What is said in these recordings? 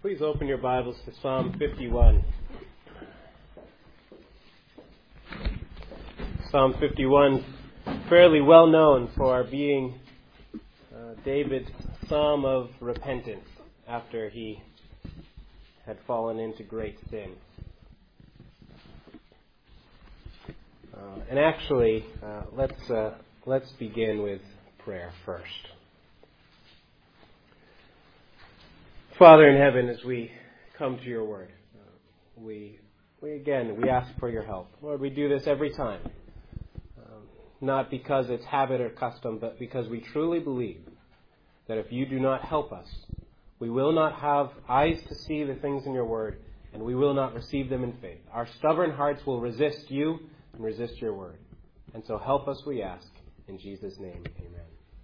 Please open your Bibles to Psalm 51. Psalm 51, fairly well known for being David's psalm of repentance after he had fallen into great sin. Let's begin with prayer first. Father in heaven, as we come to your word, we ask for your help. Lord, we do this every time, not because it's habit or custom, but because we truly believe that if you do not help us, we will not have eyes to see the things in your word, and we will not receive them in faith. Our stubborn hearts will resist you and resist your word. And so help us, we ask. In Jesus' name, amen.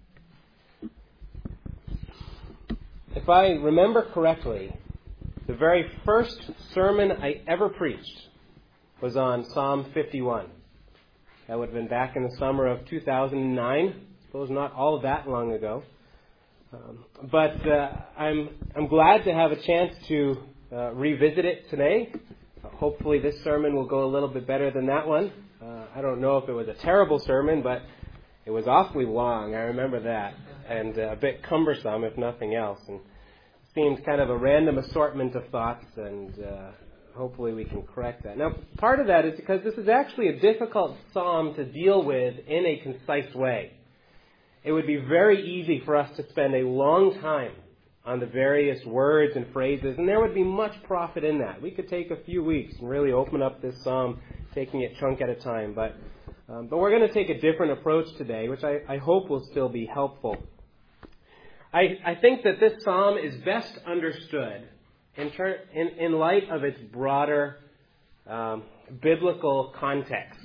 If I remember correctly, the very first sermon I ever preached was on Psalm 51. That would have been back in the summer of 2009. I suppose not all that long ago. But I'm glad to have a chance to revisit it today. Hopefully this sermon will go a little bit better than that one. I don't know if it was a terrible sermon, but it was awfully long. I remember that. And a bit cumbersome, if nothing else. And it seemed kind of a random assortment of thoughts, and hopefully we can correct that. Now, part of that is because this is actually a difficult psalm to deal with in a concise way. It would be very easy for us to spend a long time on the various words and phrases, and there would be much profit in that. We could take a few weeks and really open up this psalm, taking it chunk at a time. But we're going to take a different approach today, which I hope will still be helpful. I think that this psalm is best understood in light of its broader biblical context.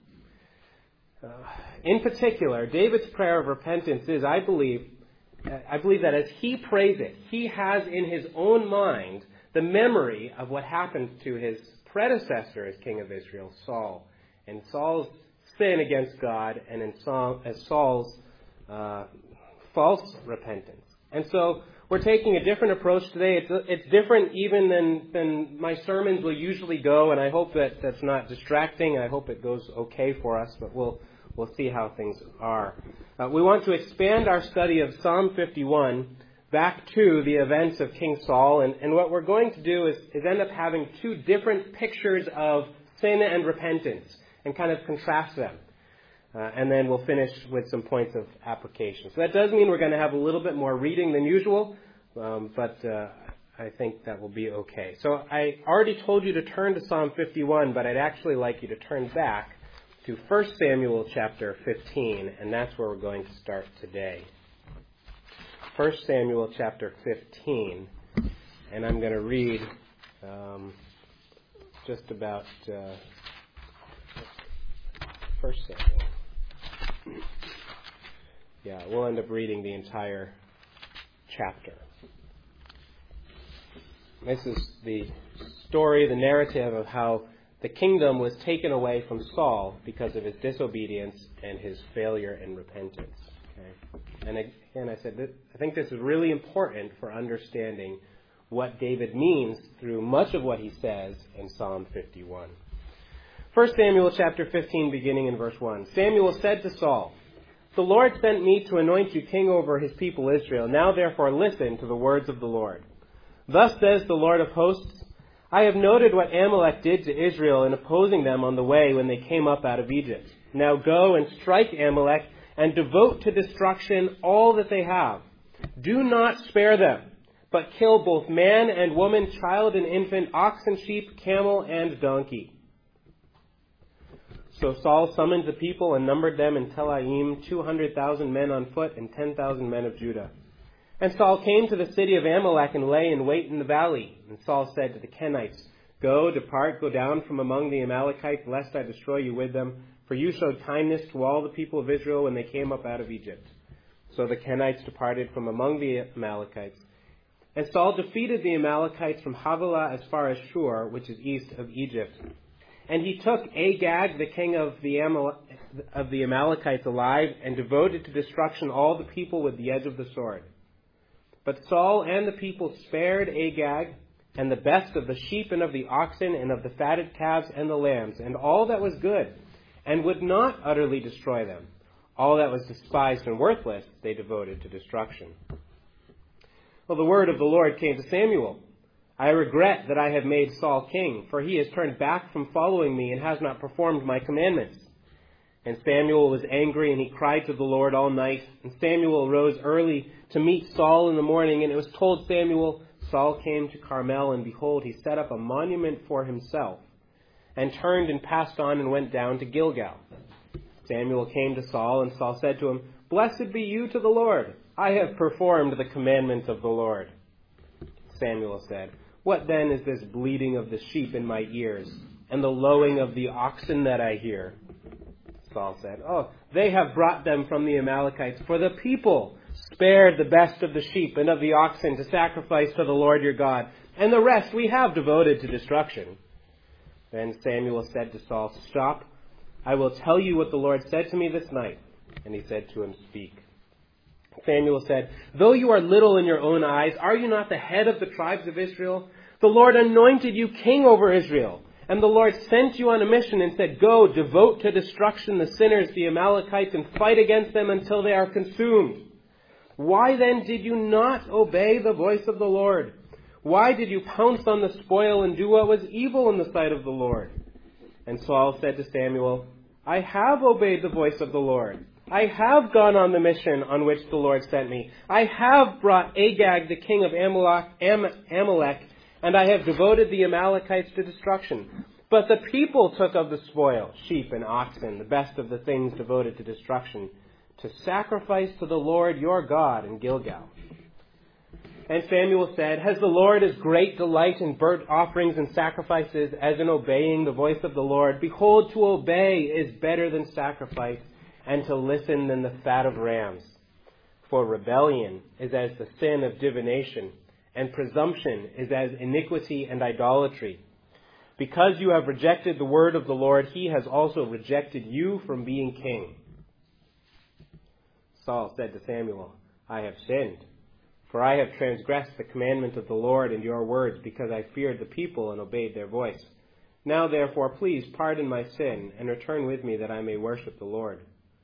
In particular, David's prayer of repentance is, I believe that as he prays it, he has in his own mind the memory of what happened to his predecessor as king of Israel, Saul, and Saul's sin against God, and as Saul's false repentance. And so we're taking a different approach today. It's different even than my sermons will usually go, and I hope that that's not distracting. I hope it goes okay for us, but we'll see how things are. We want to expand our study of Psalm 51 back to the events of King Saul, and what we're going to do is end up having two different pictures of sin and repentance and kind of contrast them. And then we'll finish with some points of application. So that does mean we're going to have a little bit more reading than usual, but I think that will be okay. So I already told you to turn to Psalm 51, but I'd actually like you to turn back to 1 Samuel chapter 15, and that's where we're going to start today. 1 Samuel chapter 15, and I'm going to read just about 1 Samuel. Yeah, we'll end up reading the entire chapter. This is the story, the narrative of how the kingdom was taken away from Saul because of his disobedience and his failure in repentance. Okay? And again, I think this is really important for understanding what David means through much of what he says in Psalm 51. 1 Samuel chapter 15, beginning in verse 1. Samuel said to Saul, "The Lord sent me to anoint you king over his people Israel. Now therefore listen to the words of the Lord. Thus says the Lord of hosts, I have noted what Amalek did to Israel in opposing them on the way when they came up out of Egypt. Now go and strike Amalek and devote to destruction all that they have. Do not spare them, but kill both man and woman, child and infant, ox and sheep, camel and donkey." So Saul summoned the people and numbered them in Telaim, 200,000 men on foot and 10,000 men of Judah. And Saul came to the city of Amalek and lay in wait in the valley. And Saul said to the Kenites, "Go, depart, go down from among the Amalekites, lest I destroy you with them. For you showed kindness to all the people of Israel when they came up out of Egypt." So the Kenites departed from among the Amalekites. And Saul defeated the Amalekites from Havilah as far as Shur, which is east of Egypt. And he took Agag, the king of the Amalekites, alive, and devoted to destruction all the people with the edge of the sword. But Saul and the people spared Agag and the best of the sheep and of the oxen and of the fatted calves and the lambs, and all that was good, and would not utterly destroy them. All that was despised and worthless they devoted to destruction. Well, the word of the Lord came to Samuel. I regret that I have made Saul king, for he has turned back from following me and has not performed my commandments. And Samuel was angry, and he cried to the Lord all night. And Samuel rose early to meet Saul in the morning, and it was told Samuel, Saul came to Carmel, and behold, he set up a monument for himself, and turned and passed on and went down to Gilgal. Samuel came to Saul, and Saul said to him, Blessed be you to the Lord. I have performed the commandments of the Lord. Samuel said, What then is this bleating of the sheep in my ears, and the lowing of the oxen that I hear? Saul said, Oh, they have brought them from the Amalekites, for the people spared the best of the sheep and of the oxen to sacrifice to the Lord your God, and the rest we have devoted to destruction. Then Samuel said to Saul, Stop, I will tell you what the Lord said to me this night. And he said to him, Speak. Samuel said, Though you are little in your own eyes, are you not the head of the tribes of Israel? The Lord anointed you king over Israel. And the Lord sent you on a mission and said, Go, devote to destruction the sinners, the Amalekites, and fight against them until they are consumed. Why then did you not obey the voice of the Lord? Why did you pounce on the spoil and do what was evil in the sight of the Lord? And Saul said to Samuel, I have obeyed the voice of the Lord. I have gone on the mission on which the Lord sent me. I have brought Agag, the king of Amalek, and I have devoted the Amalekites to destruction. But the people took of the spoil, sheep and oxen, the best of the things devoted to destruction, to sacrifice to the Lord your God in Gilgal. And Samuel said, Has the Lord as great delight in burnt offerings and sacrifices as in obeying the voice of the Lord? Behold, to obey is better than sacrifice, and to listen than the fat of rams. For rebellion is as the sin of divination, and presumption is as iniquity and idolatry. Because you have rejected the word of the Lord, he has also rejected you from being king. Saul said to Samuel, I have sinned, for I have transgressed the commandment of the Lord and your words, because I feared the people and obeyed their voice. Now therefore, please pardon my sin, and return with me that I may worship the Lord.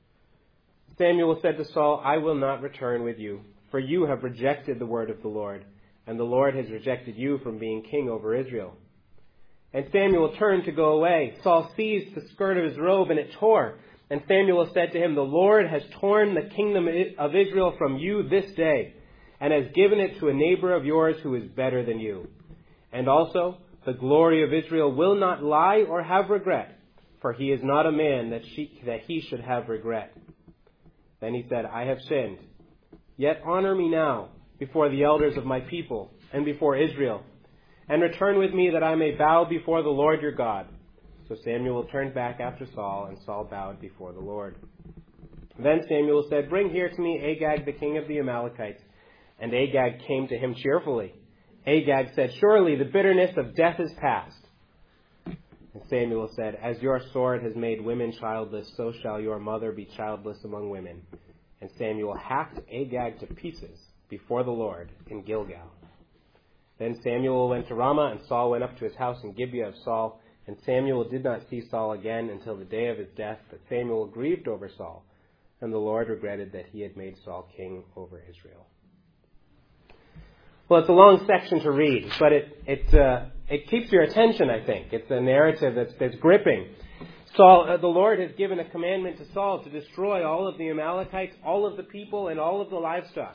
Samuel said to Saul, I will not return with you, for you have rejected the word of the Lord, and the Lord has rejected you from being king over Israel. And Samuel turned to go away. Saul seized the skirt of his robe, and it tore. And Samuel said to him, The Lord has torn the kingdom of Israel from you this day, and has given it to a neighbor of yours who is better than you. And also, the glory of Israel will not lie or have regret, for he is not a man that he should have regret. Then he said, I have sinned. Yet honor me now before the elders of my people and before Israel, and return with me that I may bow before the Lord your God. So Samuel turned back after Saul, and Saul bowed before the Lord. Then Samuel said, Bring here to me Agag, the king of the Amalekites. And Agag came to him cheerfully. Agag said, Surely the bitterness of death is past. And Samuel said, As your sword has made women childless, so shall your mother be childless among women. And Samuel hacked Agag to pieces before the Lord in Gilgal. Then Samuel went to Ramah, and Saul went up to his house in Gibeah of Saul. And Samuel did not see Saul again until the day of his death. But Samuel grieved over Saul, and the Lord regretted that he had made Saul king over Israel. Well, it's a long section to read, but it keeps your attention, I think. It's a narrative that's gripping. The Lord has given a commandment to Saul to destroy all of the Amalekites, all of the people, and all of the livestock.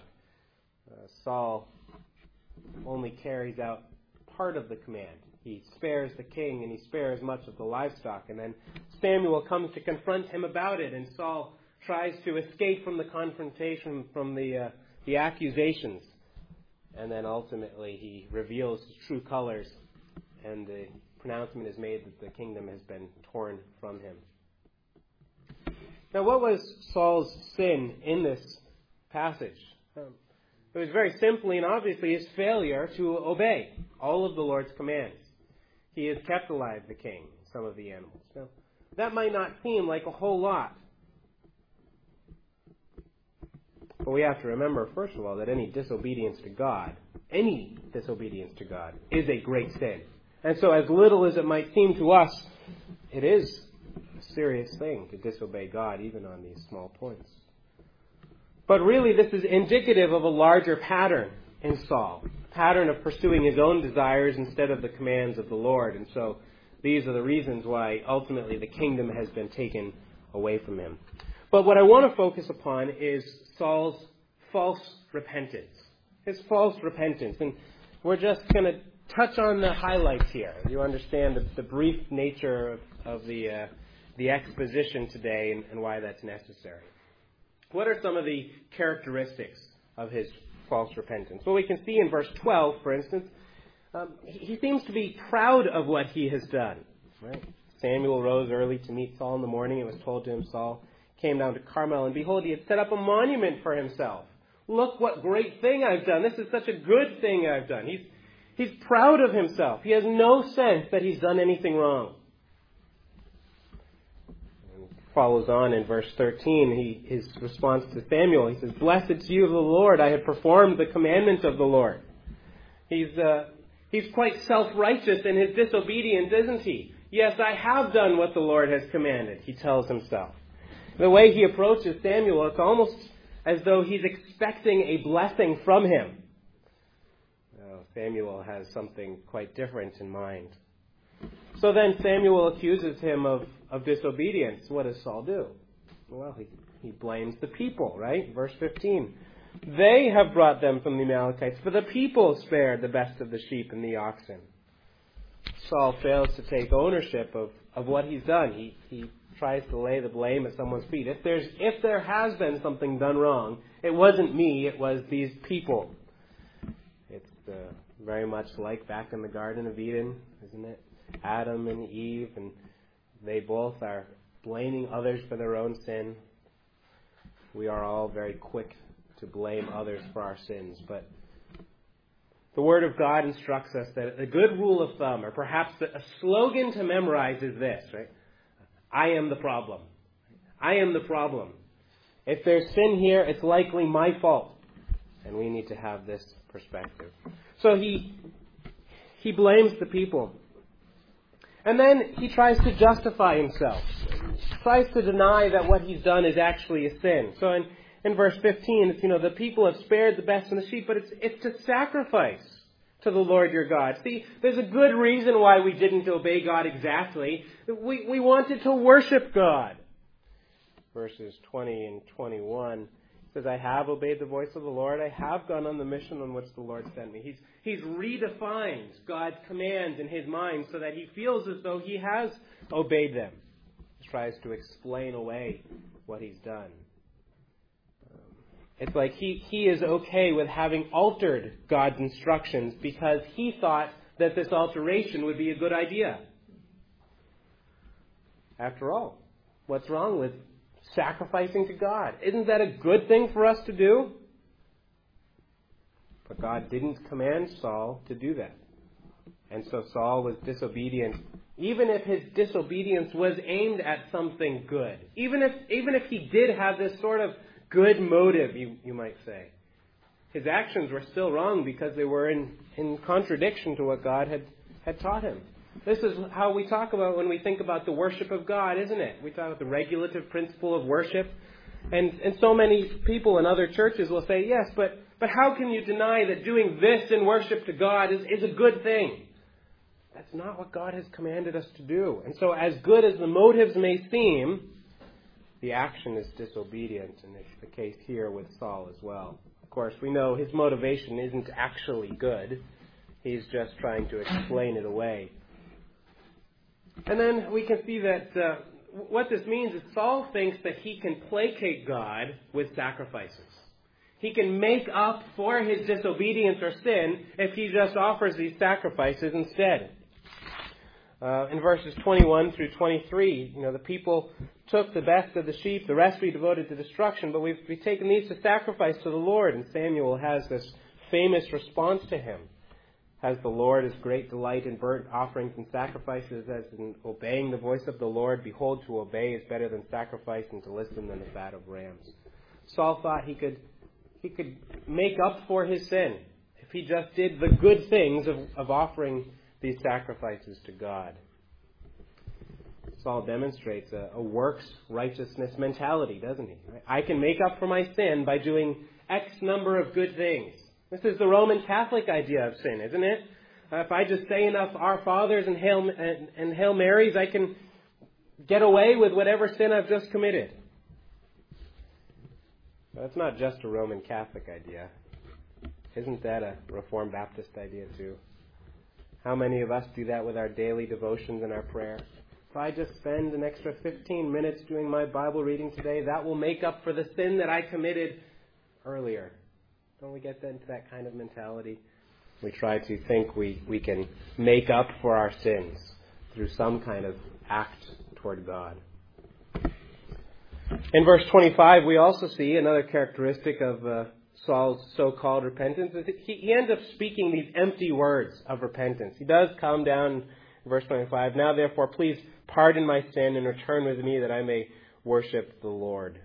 Saul only carries out part of the command. He spares the king, and he spares much of the livestock. And then Samuel comes to confront him about it, and Saul tries to escape from the confrontation, from the accusations. And then ultimately he reveals his true colors, and the pronouncement is made that the kingdom has been torn from him. Now, what was Saul's sin in this passage? It was very simply and obviously his failure to obey all of the Lord's commands. He has kept alive the king, some of the animals. Now, that might not seem like a whole lot. But we have to remember, first of all, that any disobedience to God any disobedience to God is a great sin. And so as little as it might seem to us, it is a serious thing to disobey God even on these small points. But really this is indicative of a larger pattern in Saul, a pattern of pursuing his own desires instead of the commands of the Lord. And so these are the reasons why ultimately the kingdom has been taken away from him. But what I want to focus upon is Saul's false repentance. His false repentance. And we're just going to touch on the highlights here. You understand the brief nature of the exposition today and why that's necessary. What are some of the characteristics of his false repentance? Well, we can see in verse 12, for instance, he seems to be proud of what he has done. Right? Samuel rose early to meet Saul in the morning. It was told to him, Saul came down to Carmel, and behold, he had set up a monument for himself. Look what great thing I've done. This is such a good thing I've done. He's proud of himself. He has no sense that he's done anything wrong. And follows on in verse 13, his response to Samuel. He says, Blessed is you of the Lord. I have performed the commandments of the Lord. He's quite self-righteous in his disobedience, isn't he? Yes, I have done what the Lord has commanded, he tells himself. The way he approaches Samuel, it's almost as though he's expecting a blessing from him. Samuel has something quite different in mind. So then Samuel accuses him of disobedience. What does Saul do? Well, he blames the people, right? Verse 15. They have brought them from the Amalekites, for the people spared the best of the sheep and the oxen. Saul fails to take ownership of what he's done. He tries to lay the blame at someone's feet. If there has been something done wrong, it wasn't me, it was these people. It's very much like back in the Garden of Eden, isn't it? Adam and Eve, and they both are blaming others for their own sin. We are all very quick to blame others for our sins, but the Word of God instructs us that a good rule of thumb, or perhaps a slogan to memorize is this, right? I am the problem. I am the problem. If there's sin here, it's likely my fault. And we need to have this perspective. So he blames the people. And then he tries to justify himself. He tries to deny that what he's done is actually a sin. So in verse 15, it's, the people have spared the best of the sheep, but it's to sacrifice to the Lord your God. See, there's a good reason why we didn't obey God exactly. We wanted to worship God. Verses 20 and 21 says, I have obeyed the voice of the Lord. I have gone on the mission on which the Lord sent me. He's redefined God's commands in his mind so that he feels as though he has obeyed them. He tries to explain away what he's done. It's like he is okay with having altered God's instructions because he thought that this alteration would be a good idea. After all, what's wrong with sacrificing to God? Isn't that a good thing for us to do? But God didn't command Saul to do that. And so Saul was disobedient, even if his disobedience was aimed at something good. Even if he did have this sort of good motive, you might say. His actions were still wrong because they were in contradiction to what God had taught him. This is how we talk about when we think about the worship of God, isn't it? We talk about the regulative principle of worship. And so many people in other churches will say, yes, but how can you deny that doing this in worship to God is a good thing? That's not what God has commanded us to do. And so as good as the motives may seem, the action is disobedient, and it's the case here with Saul as well. Of course, we know his motivation isn't actually good. He's just trying to explain it away. And then we can see that what this means is Saul thinks that he can placate God with sacrifices. He can make up for his disobedience or sin if he just offers these sacrifices instead. In verses 21 through 23, the people took the best of the sheep, the rest we devoted to destruction, but we've taken these to sacrifice to the Lord. And Samuel has this famous response to him. Has the Lord his great delight in burnt offerings and sacrifices as in obeying the voice of the Lord? Behold, to obey is better than sacrifice, and to listen than the fat of rams. Saul thought he could make up for his sin if he just did the good things of offering these sacrifices to God. Saul demonstrates a works righteousness mentality, doesn't he? I can make up for my sin by doing X number of good things. This is the Roman Catholic idea of sin, isn't it? If I just say enough Our Fathers and Hail Marys, I can get away with whatever sin I've just committed. That's not just a Roman Catholic idea. Isn't that a Reformed Baptist idea too? How many of us do that with our daily devotions and our prayer? If I just spend an extra 15 minutes doing my Bible reading today, that will make up for the sin that I committed earlier. Don't we get into that kind of mentality? We try to think we can make up for our sins through some kind of act toward God. In verse 25, we also see another characteristic of Saul's so-called repentance. He ends up speaking these empty words of repentance. He does come down in verse 25. Now, therefore, please pardon my sin and return with me that I may worship the Lord.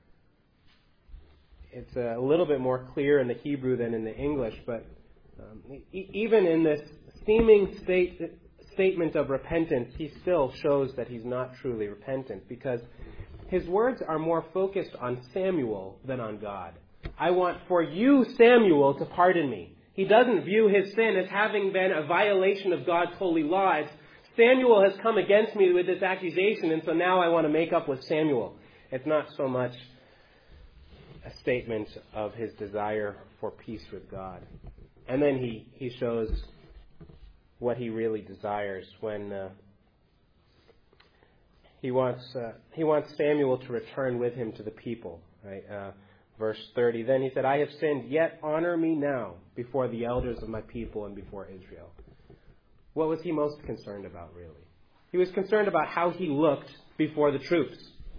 It's a little bit more clear in the Hebrew than in the English, but even in this seeming statement of repentance, he still shows that he's not truly repentant, because his words are more focused on Samuel than on God. I want for you, Samuel, to pardon me. He doesn't view his sin as having been a violation of God's holy law. It's, Samuel has come against me with this accusation, and so now I want to make up with Samuel. It's not so much a statement of his desire for peace with God. And then he shows what he really desires when he wants Samuel to return with him to the people. Right? Verse 30, then he said, I have sinned, yet honor me now before the elders of my people and before Israel. What was he most concerned about, really? He was concerned about how he looked before the troops.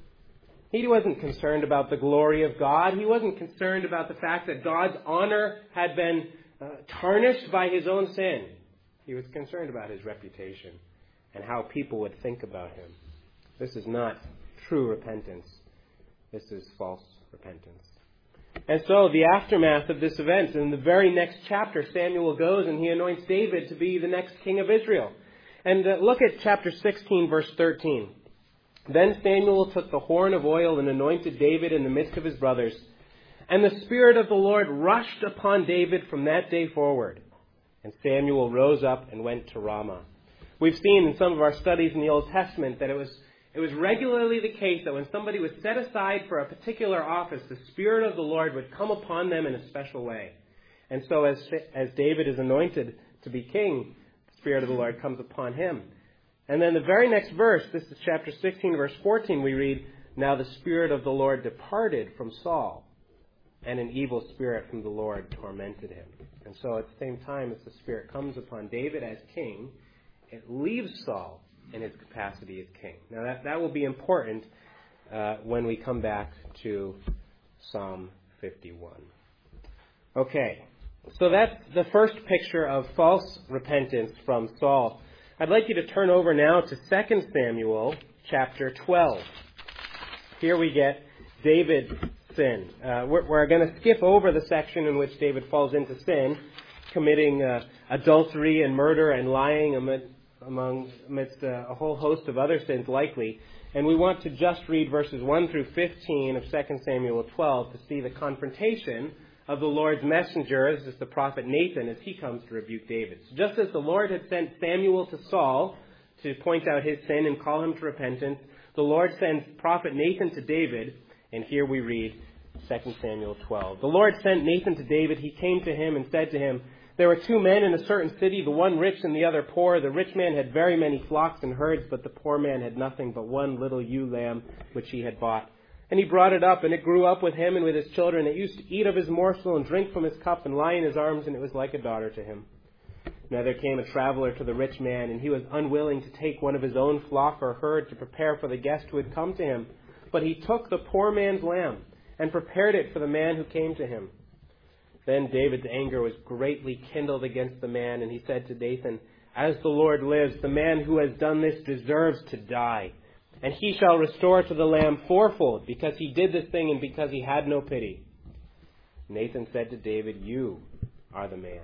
He wasn't concerned about the glory of God. He wasn't concerned about the fact that God's honor had been tarnished by his own sin. He was concerned about his reputation and how people would think about him. This is not true repentance. This is false repentance. And so the aftermath of this event, in the very next chapter, Samuel goes and he anoints David to be the next king of Israel. And look at chapter 16, verse 13. Then Samuel took the horn of oil and anointed David in the midst of his brothers. And the Spirit of the Lord rushed upon David from that day forward. And Samuel rose up and went to Ramah. We've seen in some of our studies in the Old Testament that it was regularly the case that when somebody was set aside for a particular office, the Spirit of the Lord would come upon them in a special way. And so as David is anointed to be king, the Spirit of the Lord comes upon him. And then the very next verse, this is chapter 16, verse 14, we read, now the Spirit of the Lord departed from Saul, and an evil spirit from the Lord tormented him. And so at the same time as the Spirit comes upon David as king, it leaves Saul in his capacity as king. Now that will be important when we come back to Psalm 51. Okay, so that's the first picture of false repentance from Saul. I'd like you to turn over now to 2 Samuel chapter 12. Here we get David's sin. We're going to skip over the section in which David falls into sin, committing adultery and murder and lying amidst a whole host of other sins likely. And we want to just read verses 1 through 15 of 2 Samuel 12 to see the confrontation of the Lord's messenger, this is the prophet Nathan, as he comes to rebuke David. So just as the Lord had sent Samuel to Saul to point out his sin and call him to repentance, the Lord sends prophet Nathan to David, and here we read 2 Samuel 12. The Lord sent Nathan to David. He came to him and said to him, there were two men in a certain city, the one rich and the other poor. The rich man had very many flocks and herds, but the poor man had nothing but one little ewe lamb which he had bought. And he brought it up, and it grew up with him and with his children. It used to eat of his morsel and drink from his cup and lie in his arms, and it was like a daughter to him. Now there came a traveler to the rich man, and he was unwilling to take one of his own flock or herd to prepare for the guest who had come to him. But he took the poor man's lamb and prepared it for the man who came to him. Then David's anger was greatly kindled against the man, and he said to Nathan, as the Lord lives, the man who has done this deserves to die. And he shall restore to the lamb fourfold, because he did this thing and because he had no pity. Nathan said to David, you are the man.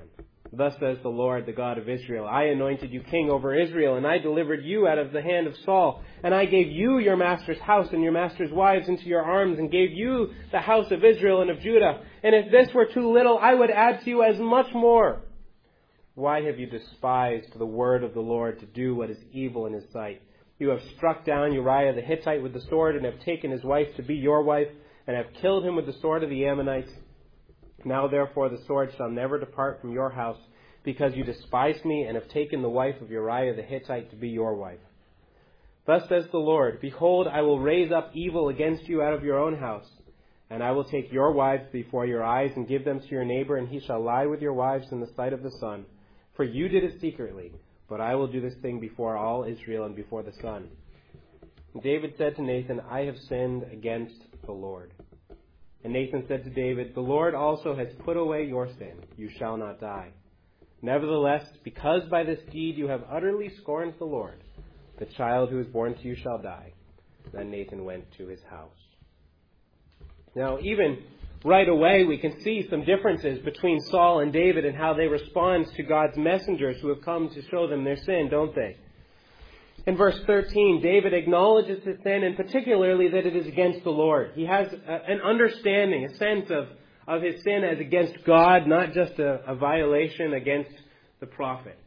Thus says the Lord, the God of Israel, I anointed you king over Israel, and I delivered you out of the hand of Saul. And I gave you your master's house and your master's wives into your arms, and gave you the house of Israel and of Judah. And if this were too little, I would add to you as much more. Why have you despised the word of the Lord to do what is evil in his sight? You have struck down Uriah the Hittite with the sword, and have taken his wife to be your wife, and have killed him with the sword of the Ammonites. Now therefore the sword shall never depart from your house, because you despised me, and have taken the wife of Uriah the Hittite to be your wife. Thus says the Lord, behold, I will raise up evil against you out of your own house, and I will take your wives before your eyes, and give them to your neighbor, and he shall lie with your wives in the sight of the sun. For you did it secretly, but I will do this thing before all Israel and before the sun. And David said to Nathan, I have sinned against the Lord. And Nathan said to David, the Lord also has put away your sin. You shall not die. Nevertheless, because by this deed you have utterly scorned the Lord, the child who is born to you shall die. Then Nathan went to his house. Now, even right away, we can see some differences between Saul and David and how they respond to God's messengers who have come to show them their sin, don't they? In verse 13, David acknowledges his sin, and particularly that it is against the Lord. He has an understanding, a sense of his sin as against God, not just a violation against the prophet.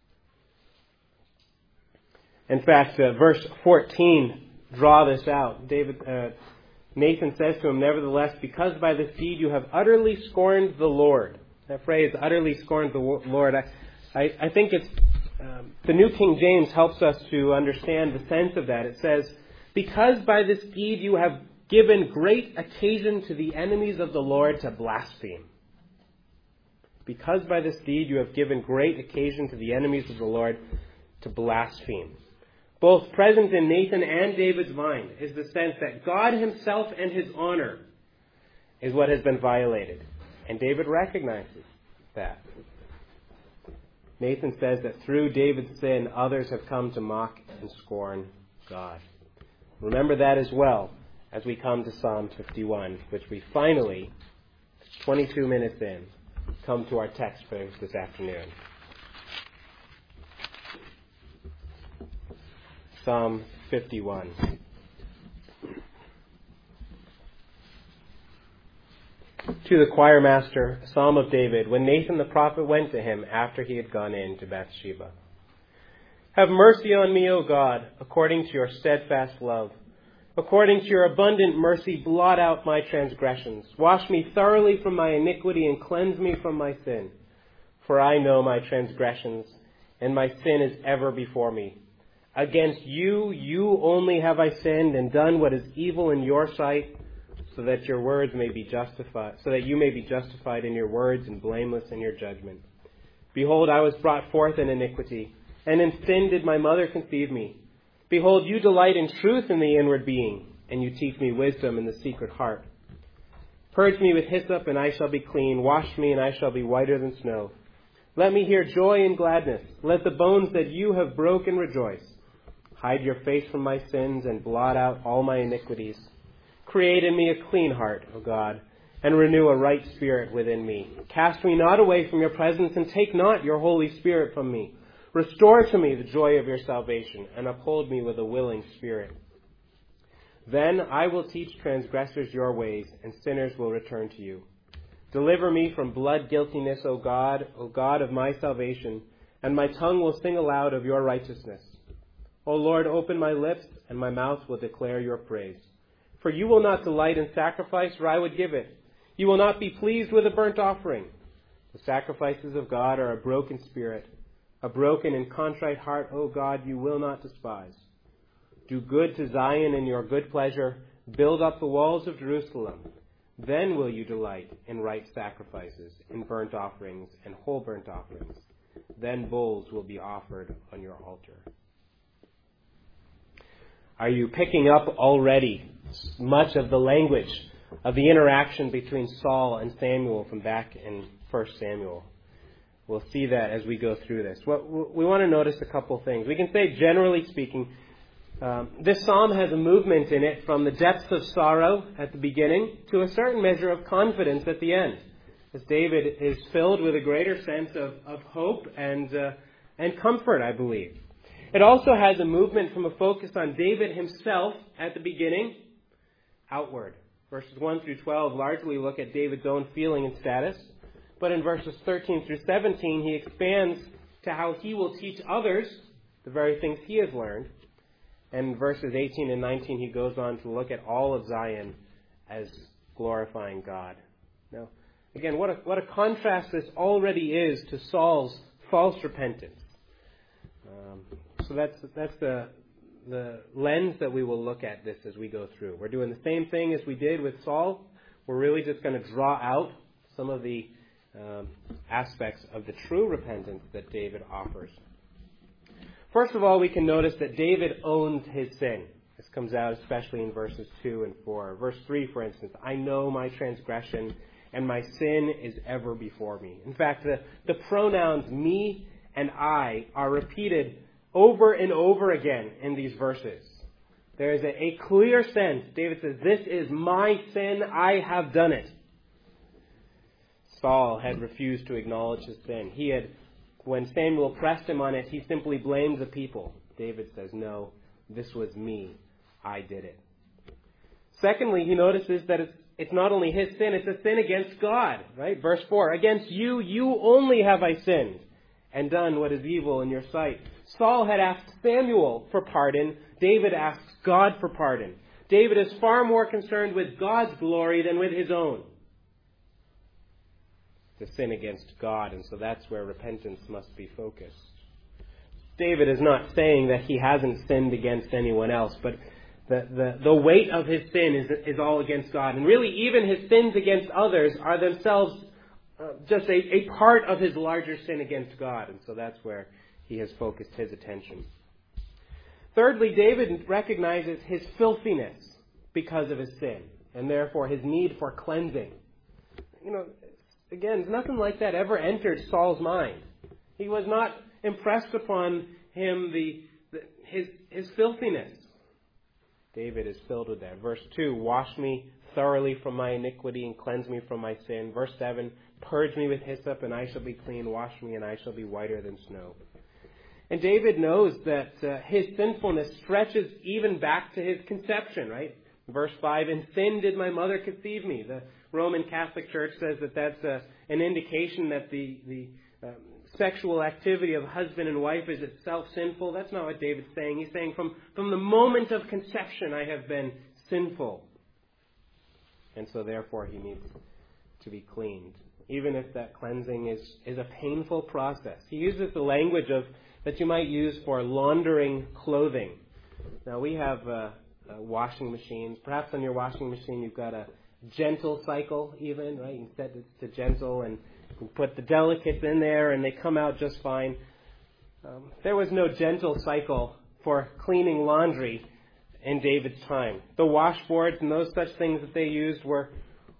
In fact, verse 14 draw this out. Nathan says to him, nevertheless, because by this deed you have utterly scorned the Lord. That phrase, utterly scorned the Lord, I think it's the New King James helps us to understand the sense of that. It says, because by this deed you have given great occasion to the enemies of the Lord to blaspheme. Because by this deed you have given great occasion to the enemies of the Lord to blaspheme. Both present in Nathan and David's mind is the sense that God himself and his honor is what has been violated. And David recognizes that. Nathan says that through David's sin, others have come to mock and scorn God. Remember that as well as we come to Psalm 51, which we finally, 22 minutes in, come to our text for this afternoon. Psalm 51. To the choir master, a psalm of David, when Nathan the prophet went to him after he had gone in to Bathsheba. Have mercy on me, O God, according to your steadfast love. According to your abundant mercy, blot out my transgressions. Wash me thoroughly from my iniquity and cleanse me from my sin. For I know my transgressions, and my sin is ever before me. Against you, you only have I sinned and done what is evil in your sight, so that your words may be justified, so that you may be justified in your words and blameless in your judgment. Behold, I was brought forth in iniquity, and in sin did my mother conceive me. Behold, you delight in truth in the inward being, and you teach me wisdom in the secret heart. Purge me with hyssop, and I shall be clean. Wash me, and I shall be whiter than snow. Let me hear joy and gladness. Let the bones that you have broken rejoice. Hide your face from my sins, and blot out all my iniquities. Create in me a clean heart, O God, and renew a right spirit within me. Cast me not away from your presence, and take not your Holy Spirit from me. Restore to me the joy of your salvation, and uphold me with a willing spirit. Then I will teach transgressors your ways, and sinners will return to you. Deliver me from blood guiltiness, O God of my salvation, and my tongue will sing aloud of your righteousness. O Lord, open my lips, and my mouth will declare your praise. For you will not delight in sacrifice, or I would give it. You will not be pleased with a burnt offering. The sacrifices of God are a broken spirit, a broken and contrite heart, O God, you will not despise. Do good to Zion in your good pleasure. Build up the walls of Jerusalem. Then will you delight in right sacrifices, in burnt offerings and whole burnt offerings. Then bulls will be offered on your altar. Are you picking up already much of the language of the interaction between Saul and Samuel from back in 1 Samuel? We'll see that as we go through this. We want to notice a couple things. We can say, generally speaking, this psalm has a movement in it from the depths of sorrow at the beginning to a certain measure of confidence at the end. as David is filled with a greater sense of hope and comfort, I believe. It also has a movement from a focus on David himself at the beginning, outward. Verses 1 through 12 largely look at David's own feeling and status. But in verses 13 through 17, he expands to how he will teach others the very things he has learned. And in verses 18 and 19, he goes on to look at all of Zion as glorifying God. Now, again, what a contrast this already is to Saul's false repentance. So that's the lens that we will look at this as we go through. We're doing the same thing as we did with Saul. We're really just going to draw out some of the aspects of the true repentance that David offers. First of all, we can notice that David owned his sin. This comes out especially in verses 2 and 4. Verse 3, for instance, I know my transgression and my sin is ever before me. In fact, the pronouns me and I are repeated over and over again in these verses. There is a clear sense. David says, this is my sin, I have done it. Saul had refused to acknowledge his sin. When Samuel pressed him on it, he simply blamed the people. David says, no, this was me. I did it. Secondly, he notices that it's not only his sin, it's a sin against God. Right? Verse 4, against you only have I sinned and done what is evil in your sight. Saul had asked Samuel for pardon. David asks God for pardon. David is far more concerned with God's glory than with his own. The sin against God, and so that's where repentance must be focused. David is not saying that he hasn't sinned against anyone else, but the weight of his sin is all against God. And really, even his sins against others are themselves just a part of his larger sin against God, and so that's where he has focused his attention. Thirdly, David recognizes his filthiness because of his sin, and therefore his need for cleansing. Again, nothing like that ever entered Saul's mind. He was not impressed upon him his filthiness. David is filled with that. Verse 2, wash me thoroughly from my iniquity and cleanse me from my sin. Verse 7, purge me with hyssop and I shall be clean. Wash me and I shall be whiter than snow. And David knows that his sinfulness stretches even back to his conception, right? Verse 5, in sin did my mother conceive me. The Roman Catholic Church says that that's an indication that the sexual activity of husband and wife is itself sinful. That's not what David's saying. He's saying from the moment of conception I have been sinful. And so therefore he needs to be cleaned. Even if that cleansing is a painful process. He uses the language that you might use for laundering clothing. Now we have washing machines. Perhaps on your washing machine you've got a gentle cycle even, right? You can set it to gentle and you can put the delicates in there and they come out just fine. There was no gentle cycle for cleaning laundry in David's time. The washboards and those such things that they used were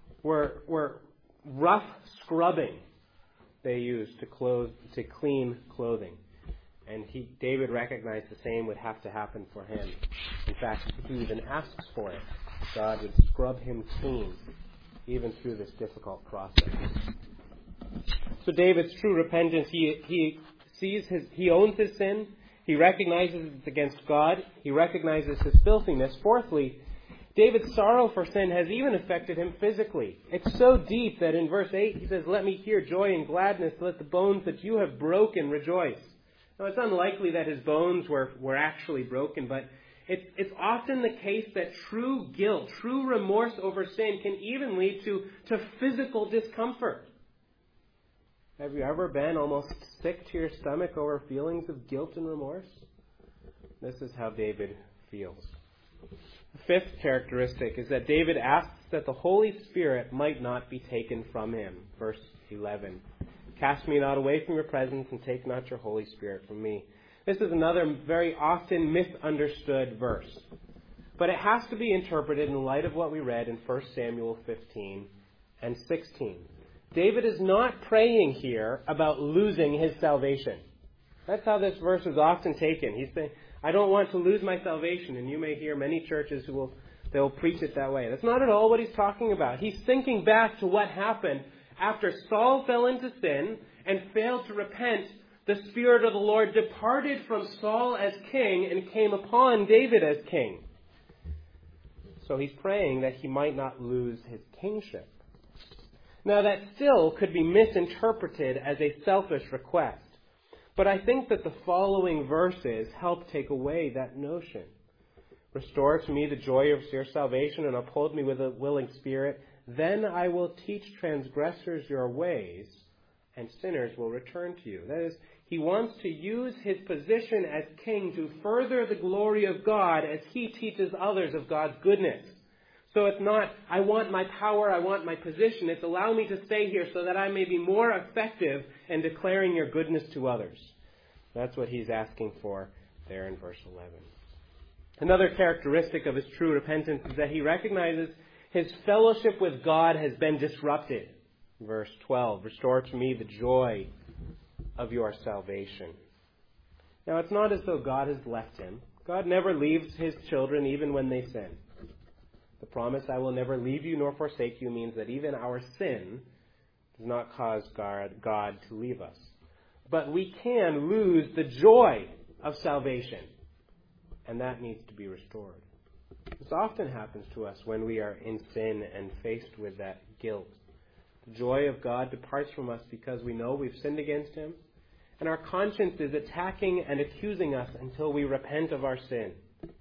rough scrubbing they used to clean clothing. And David recognized the same would have to happen for him. In fact, he even asks for it. God would scrub him clean, even through this difficult process. So David's true repentance, he owns his sin. He recognizes it's against God. He recognizes his filthiness. Fourthly, David's sorrow for sin has even affected him physically. It's so deep that in verse 8 he says, let me hear joy and gladness. Let the bones that you have broken rejoice. Now, it's unlikely that his bones were actually broken, but it's often the case that true guilt, true remorse over sin can even lead to physical discomfort. Have you ever been almost sick to your stomach over feelings of guilt and remorse? This is how David feels. The fifth characteristic is that David asks that the Holy Spirit might not be taken from him. Verse 11. Cast me not away from your presence and take not your Holy Spirit from me. This is another very often misunderstood verse. But it has to be interpreted in light of what we read in 1 Samuel 15 and 16. David is not praying here about losing his salvation. That's how this verse is often taken. He's saying, I don't want to lose my salvation. And you may hear many churches they'll preach it that way. That's not at all what he's talking about. He's thinking back to what happened after Saul fell into sin and failed to repent, the Spirit of the Lord departed from Saul as king and came upon David as king. So he's praying that he might not lose his kingship. Now that still could be misinterpreted as a selfish request. But I think that the following verses help take away that notion. Restore to me the joy of your salvation and uphold me with a willing spirit. Then I will teach transgressors your ways, and sinners will return to you. That is, he wants to use his position as king to further the glory of God as he teaches others of God's goodness. So it's not, I want my power, I want my position. It's allow me to stay here so that I may be more effective in declaring your goodness to others. That's what he's asking for there in verse 11. Another characteristic of his true repentance is that he recognizes his fellowship with God has been disrupted. Verse 12, restore to me the joy of your salvation. Now, it's not as though God has left him. God never leaves his children even when they sin. The promise, I will never leave you nor forsake you, means that even our sin does not cause God to leave us. But we can lose the joy of salvation, and that needs to be restored. This often happens to us when we are in sin and faced with that guilt. The joy of God departs from us because we know we've sinned against him, and our conscience is attacking and accusing us until we repent of our sin.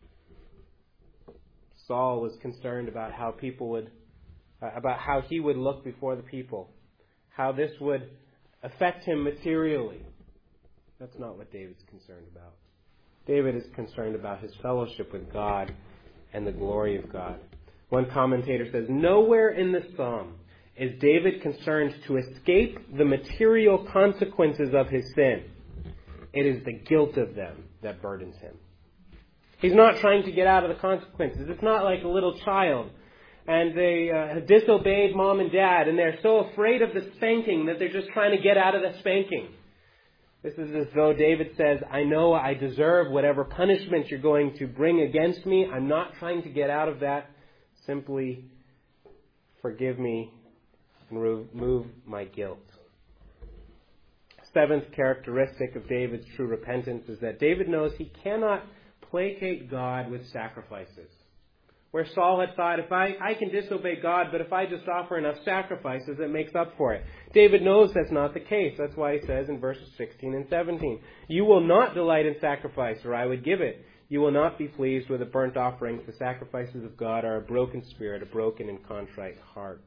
Saul was concerned about how he would look before the people, how this would affect him materially. That's not what David's concerned about. David is concerned about his fellowship with God and the glory of God. One commentator says, nowhere in the psalm is David concerned to escape the material consequences of his sin. It is the guilt of them that burdens him. He's not trying to get out of the consequences. It's not like a little child and they disobeyed mom and dad and they're so afraid of the spanking that they're just trying to get out of the spanking. This is as though David says, I know I deserve whatever punishment you're going to bring against me. I'm not trying to get out of that. Simply forgive me and remove my guilt. Seventh characteristic of David's true repentance is that David knows he cannot placate God with sacrifices. Where Saul had thought, if I can disobey God, but if I just offer enough sacrifices, it makes up for it. David knows that's not the case. That's why he says in verses 16 and 17, you will not delight in sacrifice, or I would give it. You will not be pleased with a burnt offering. The sacrifices of God are a broken spirit, a broken and contrite heart.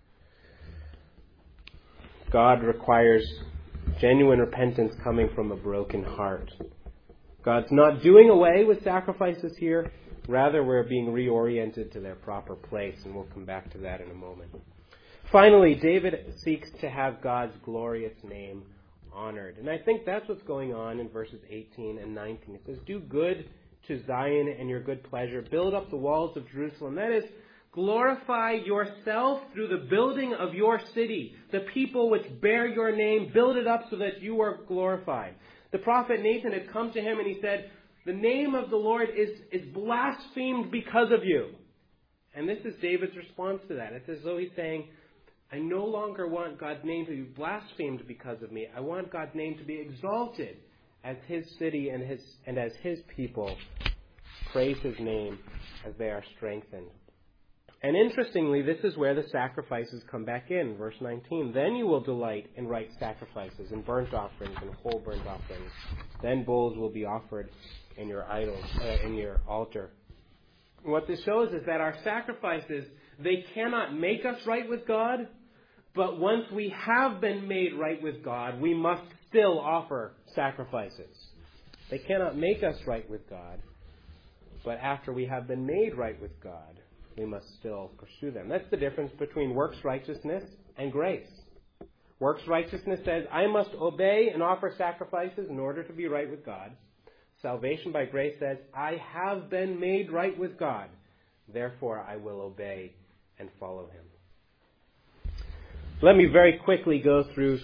God requires genuine repentance coming from a broken heart. God's not doing away with sacrifices here. Rather, we're being reoriented to their proper place, and we'll come back to that in a moment. Finally, David seeks to have God's glorious name honored. And I think that's what's going on in verses 18 and 19. It says, do good to Zion and your good pleasure. Build up the walls of Jerusalem. That is, glorify yourself through the building of your city. The people which bear your name, build it up so that you are glorified. The prophet Nathan had come to him and he said, the name of the Lord is blasphemed because of you. And this is David's response to that. It's as though he's saying, I no longer want God's name to be blasphemed because of me. I want God's name to be exalted as his city and as his people praise his name as they are strengthened. And interestingly, this is where the sacrifices come back in. Verse 19, then you will delight in right sacrifices and burnt offerings and whole burnt offerings. Then bulls will be offered in your in your altar. And what this shows is that our sacrifices, they cannot make us right with God, but once we have been made right with God, we must still offer sacrifices. They cannot make us right with God, but after we have been made right with God, we must still pursue them. That's the difference between works righteousness and grace. Works righteousness says, I must obey and offer sacrifices in order to be right with God. Salvation by grace says, I have been made right with God. Therefore, I will obey and follow him. Let me very quickly go through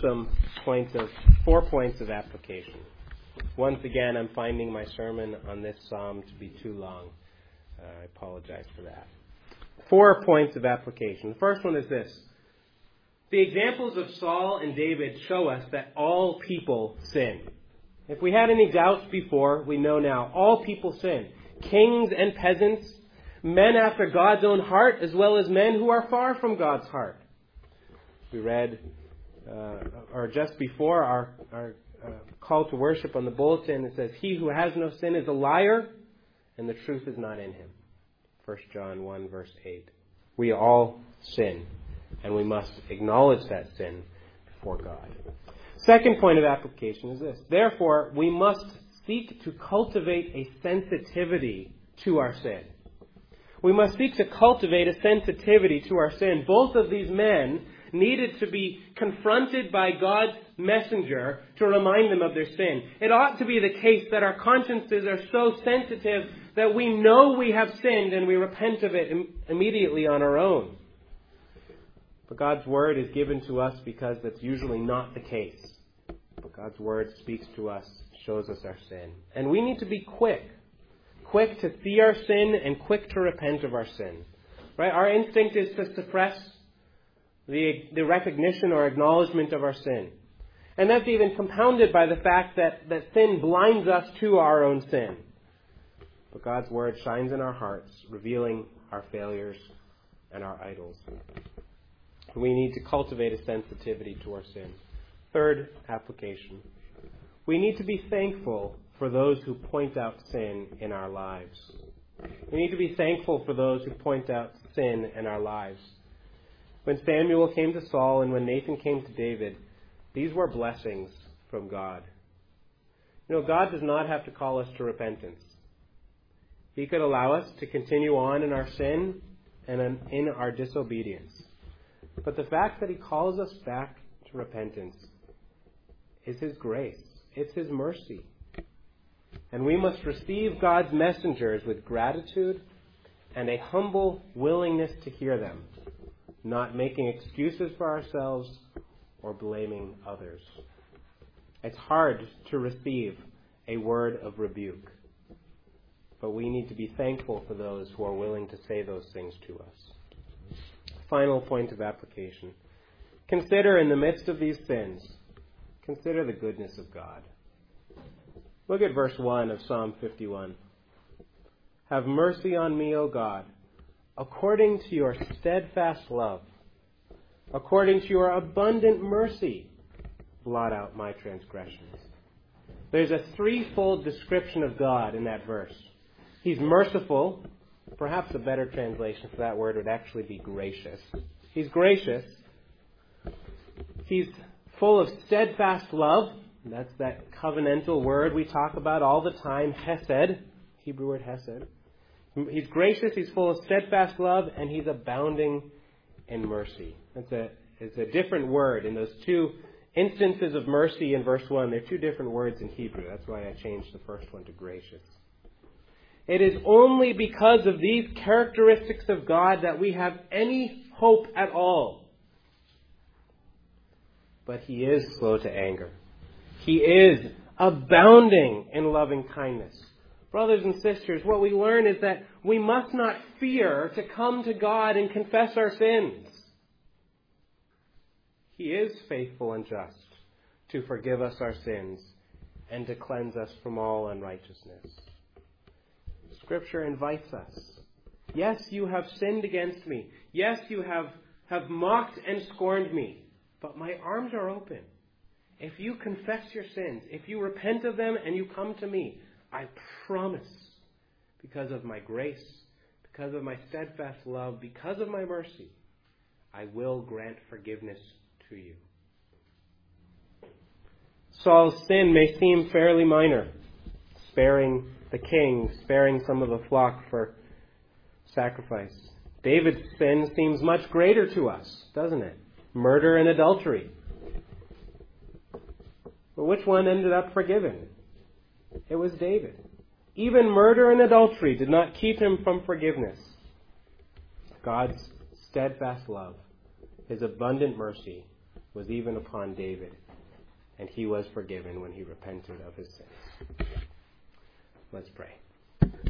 4 points of application. Once again, I'm finding my sermon on this psalm to be too long. I apologize for that. 4 points of application. The first one is this. The examples of Saul and David show us that all people sin. If we had any doubts before, we know now. All people sin. Kings and peasants, men after God's own heart, as well as men who are far from God's heart. We read, or just before our call to worship on the bulletin, it says, "He who has no sin is a liar, and the truth is not in him." 1 John 1, verse 8. We all sin, and we must acknowledge that sin before God. Second point of application is this. Therefore, we must seek to cultivate a sensitivity to our sin. We must seek to cultivate a sensitivity to our sin. Both of these men needed to be confronted by God's messenger to remind them of their sin. It ought to be the case that our consciences are so sensitive that we know we have sinned and we repent of it immediately on our own. But God's Word is given to us because that's usually not the case. But God's Word speaks to us, shows us our sin. And we need to be quick to see our sin and quick to repent of our sin. Right? Our instinct is to suppress the recognition or acknowledgement of our sin. And that's even compounded by the fact that sin blinds us to our own sin. But God's Word shines in our hearts, revealing our failures and our idols. We need to cultivate a sensitivity to our sin. Third application. We need to be thankful for those who point out sin in our lives. We need to be thankful for those who point out sin in our lives. When Samuel came to Saul and when Nathan came to David, these were blessings from God. You know, God does not have to call us to repentance. He could allow us to continue on in our sin and in our disobedience. But the fact that He calls us back to repentance is His grace. It's His mercy. And we must receive God's messengers with gratitude and a humble willingness to hear them, not making excuses for ourselves or blaming others. It's hard to receive a word of rebuke, but we need to be thankful for those who are willing to say those things to us. Final point of application. Consider in the midst of these sins, consider the goodness of God. Look at verse 1 of Psalm 51. Have mercy on me, O God, according to your steadfast love. According to your abundant mercy, blot out my transgressions. There's a threefold description of God in that verse. He's merciful. Perhaps a better translation for that word would actually be gracious. He's gracious. He's full of steadfast love. That's that covenantal word we talk about all the time, hesed, Hebrew word hesed. He's gracious, he's full of steadfast love, and he's abounding in mercy. It's a different word. In those two instances of mercy in verse 1, they're two different words in Hebrew. That's why I changed the first one to gracious. It is only because of these characteristics of God that we have any hope at all. But He is slow to anger. He is abounding in loving kindness. Brothers and sisters, what we learn is that we must not fear to come to God and confess our sins. He is faithful and just to forgive us our sins and to cleanse us from all unrighteousness. Scripture invites us. Yes, you have sinned against me. Yes, you have mocked and scorned me. But my arms are open. If you confess your sins, if you repent of them and you come to me, I promise, because of my grace, because of my steadfast love, because of my mercy, I will grant forgiveness to you. Saul's sin may seem fairly minor, sparing the king, sparing some of the flock for sacrifice. David's sin seems much greater to us, doesn't it? Murder and adultery. But which one ended up forgiven? It was David. Even murder and adultery did not keep him from forgiveness. God's steadfast love, His abundant mercy, was even upon David, and he was forgiven when he repented of his sins. Let's pray.